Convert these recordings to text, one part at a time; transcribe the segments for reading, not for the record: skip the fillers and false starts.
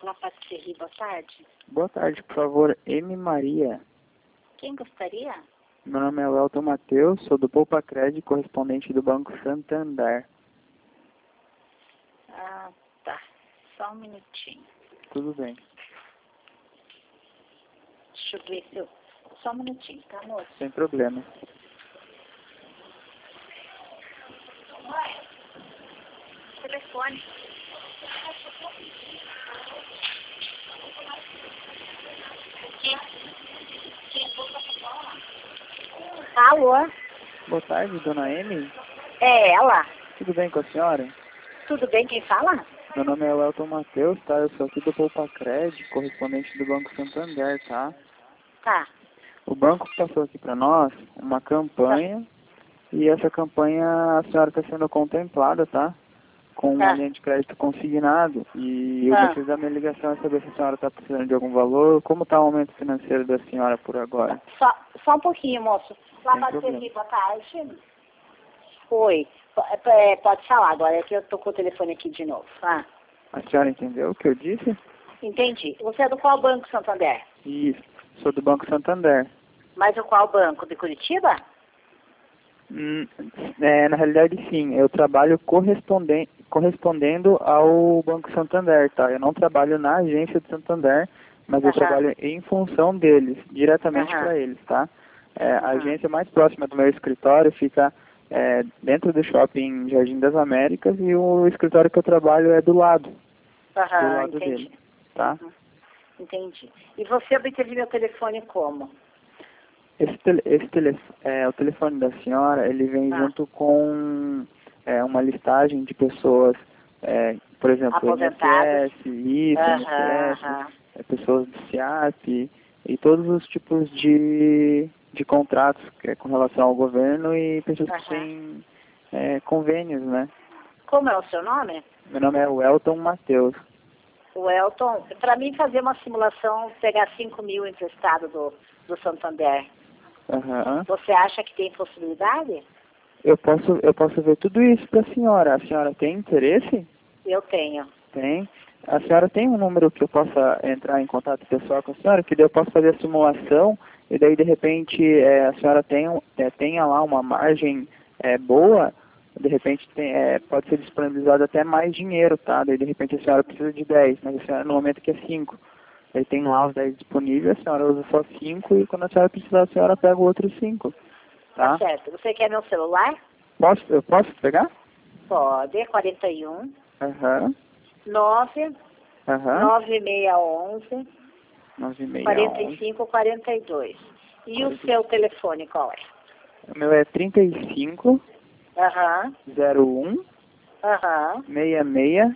Olá, Patisserie, boa tarde. Boa tarde, por favor, M. Maria. Quem gostaria? Meu nome é Welton Matheus, sou do Poupa Crédito, correspondente do Banco Santander. Ah, tá. Só um minutinho. Tudo bem. Deixa eu ver se eu... Só um minutinho, tá, moço? Sem problema. Mãe, telefone. Alô? Boa tarde, dona M. É ela? Tudo bem com a senhora? Tudo bem, quem fala? Meu nome é Welton Matheus, tá? Eu sou aqui do Poupa Crédito, correspondente do Banco Santander, tá? Tá. O banco passou aqui para nós uma campanha e essa campanha a senhora está sendo contemplada, tá? Com uma linha de crédito consignado e o motivo da minha ligação é saber se a senhora está precisando de algum valor, como está o aumento financeiro da senhora por agora. Só um pouquinho, moço. Lá pode ser, boa tarde. Oi. Pode falar agora, é que eu tô com o telefone aqui de novo. Ah. A senhora entendeu o que eu disse? Entendi. Você é do qual banco, Santander? Isso, sou do Banco Santander. Mas o qual banco? De Curitiba? Na realidade, sim. Eu trabalho correspondendo ao Banco Santander, tá? Eu não trabalho na agência do Santander, mas eu trabalho em função deles, diretamente para eles, tá? A agência mais próxima do meu escritório fica dentro do shopping Jardim das Américas e o escritório que eu trabalho é do lado dele, tá? Entendi. E você obteve meu telefone como? O telefone da senhora, ele vem junto com uma listagem de pessoas, por exemplo, INSS, INSS, pessoas do SIAP e todos os tipos de contratos com relação ao governo e pessoas que têm convênios, né? Como é o seu nome? Meu nome é Welton Matheus. O Welton, para mim fazer uma simulação, pegar 5 mil emprestado do Santander. Você acha que tem possibilidade? Eu posso ver tudo isso para a senhora. A senhora tem interesse? Eu tenho. Tem. A senhora tem um número que eu possa entrar em contato pessoal com a senhora, que daí eu posso fazer a simulação e daí de repente a senhora tenha lá uma margem boa, de repente pode ser disponibilizado até mais dinheiro, tá? Daí de repente a senhora precisa de 10, mas a senhora no momento que é 5. Aí tem lá os 10 disponíveis, a senhora usa só 5 e quando a senhora precisar, a senhora pega o outro 5. Tá certo. Você quer meu celular? Eu posso pegar? Pode, é 41 9 9611 45 42. E o seu telefone qual é? O meu é 35 01 66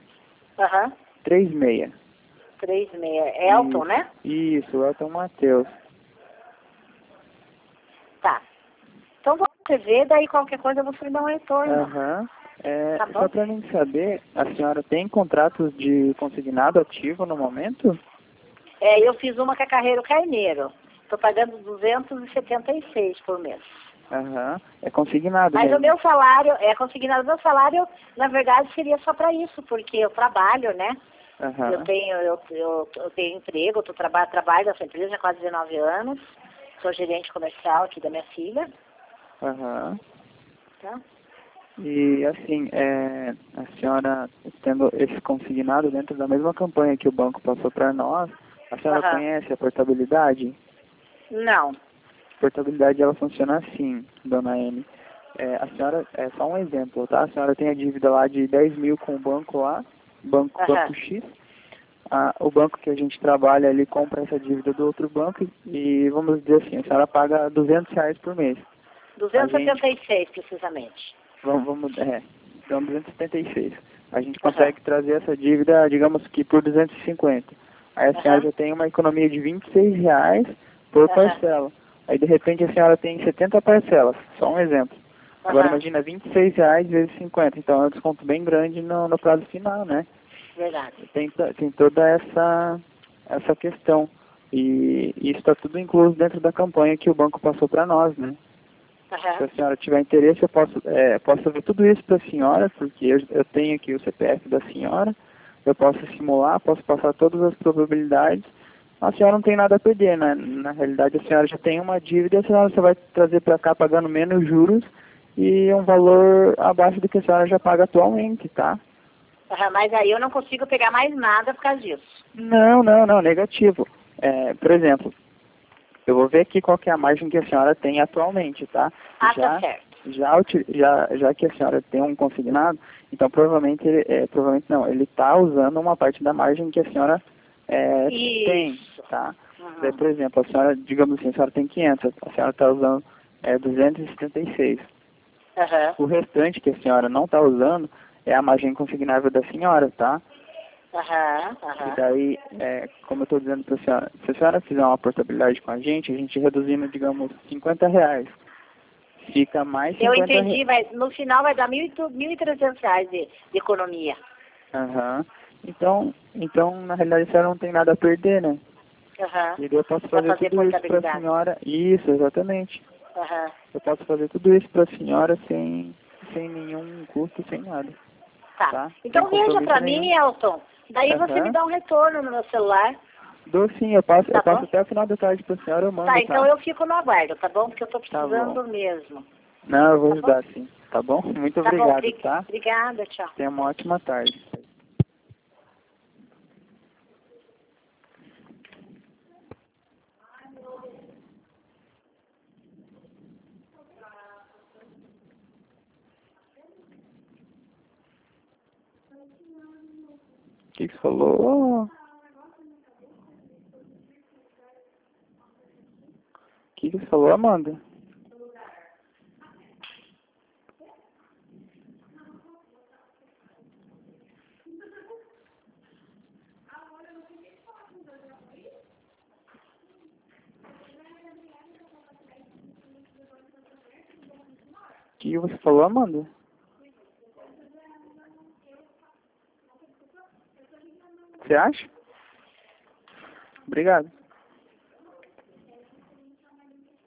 36. 36. Elton, né? Isso, Elton Matheus. Tá. Então você vê, daí qualquer coisa você me dá um retorno. Tá bom? Só para mim saber, a senhora tem contratos de consignado ativo no momento? Eu fiz uma com a Carreiro Carneiro. Estou pagando 276 por mês. É consignado. Mas o meu salário, consignado. O meu salário, na verdade, seria só para isso, porque eu trabalho, né? Eu tenho emprego, eu trabalho nessa empresa há quase 19 anos. Sou gerente comercial aqui da minha filha. Tá? E assim, a senhora tendo esse consignado dentro da mesma campanha que o banco passou para nós, a senhora conhece a portabilidade? Não. A portabilidade ela funciona assim, dona M. A senhora, só um exemplo, tá? A senhora tem a dívida lá de 10 mil com o banco lá, banco X. O banco que a gente trabalha ali compra essa dívida do outro banco e vamos dizer assim, a senhora paga R$200 por mês. 276 precisamente. Então 276. A gente consegue trazer essa dívida, digamos que por 250. Aí a senhora já tem uma economia de R$26 por parcela. Aí de repente a senhora tem 70 parcelas, só um exemplo. Agora imagina R$26 vezes 50, então é um desconto bem grande no prazo final, né? Verdade. Tem toda essa questão. E isso está tudo incluso dentro da campanha que o banco passou para nós, né? Se a senhora tiver interesse, eu posso ver tudo isso para a senhora, porque eu tenho aqui o CPF da senhora, eu posso simular, posso passar todas as probabilidades, a senhora não tem nada a perder, né? Na realidade, a senhora já tem uma dívida, a senhora só vai trazer para cá pagando menos juros e um valor abaixo do que a senhora já paga atualmente, tá? Mas aí eu não consigo pegar mais nada por causa disso. Não, negativo. Por exemplo, eu vou ver aqui qual que é a margem que a senhora tem atualmente, tá? Tá certo. Já que a senhora tem um consignado, então provavelmente ele está usando uma parte da margem que a senhora tem, tá? Daí, por exemplo, a senhora, digamos assim, a senhora tem 500, a senhora está usando 276. O restante que a senhora não está usando é a margem consignável da senhora, tá? E daí, como eu estou dizendo para a senhora, se a senhora fizer uma portabilidade com a gente reduzindo, digamos, R$50. Fica mais 50 Eu entendi, no final vai dar R$1.300 de economia. Então, na realidade, a senhora não tem nada a perder, né? E daí eu posso fazer tudo isso para a senhora. Isso, exatamente. Eu posso fazer tudo isso para a senhora sem nenhum custo, sem nada. Tá. Então veja para mim, Elton. Daí você me dá um retorno no meu celular. Dou sim, eu passo até o final da tarde para a senhora, eu mando. Tá, então eu fico no aguardo, tá bom? Porque eu tô precisando mesmo. Não, eu vou ajudar sim, tá bom? Muito obrigado, tá? Obrigada, tchau. Tenha uma ótima tarde. O que você falou? O que você falou, Amanda? O que você falou, Amanda? Você acha? Obrigado.